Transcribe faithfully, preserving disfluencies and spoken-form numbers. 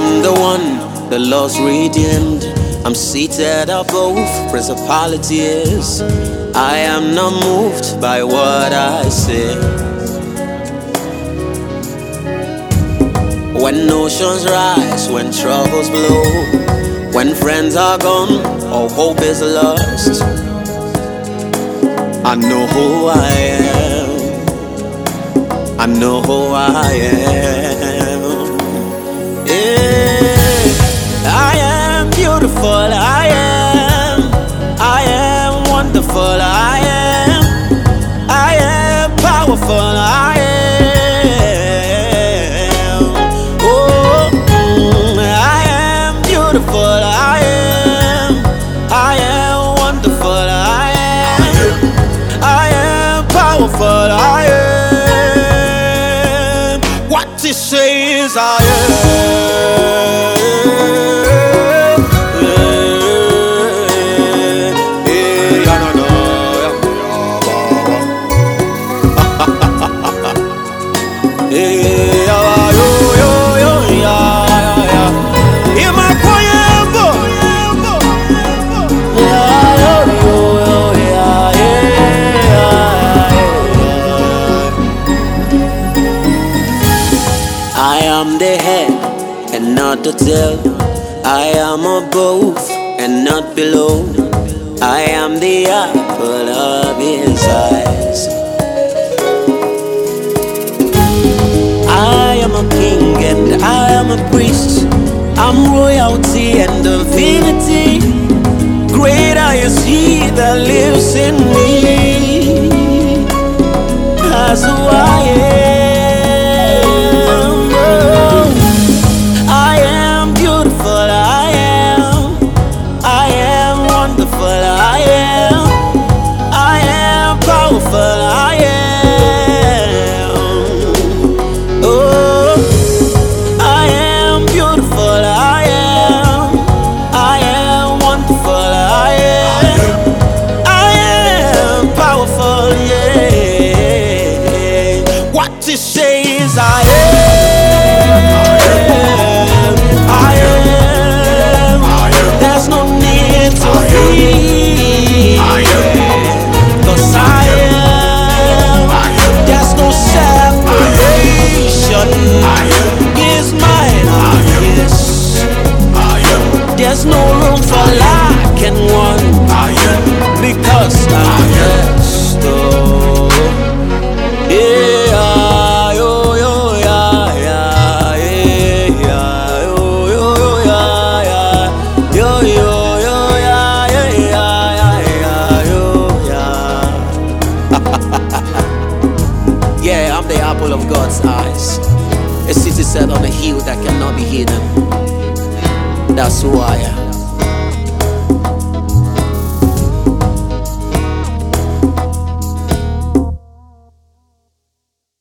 am the one the Lord's redeemed. I'm seated above principalities. I am not moved by what I see. When oceans rise, when troubles blow, when friends are gone, or hope is lost, I know who I am. I know who I am. Yeah. I am beautiful. I am. I am wonderful. I am. I am powerful. I am. Oh, mm, I am beautiful. I am. I am wonderful. I am. I am powerful. I am. What it says I am. I am the head and not the tail. I am above and not below. I am the apple of his eyes. I am a king and I am a priest. I'm royalty and divinity. Greater is he that lives in me. That's who I am. I am. Oh, I am beautiful. I am. I am wonderful. I am. I am powerful. Yeah. What it says I am. I am. There's no need to fear. I am. 'Cause I am. Is mine, yes. There's no room for lack and want, because I'm blessed. Oh, yeah, yo, yo, yeah, yeah, yeah, yo, yo, yeah, yeah, yo, yo, yo, yeah, yeah, yeah, yo, yeah. Yeah, I'm the apple of God's eyes. A city set on a hill that cannot be hidden. That's who I am.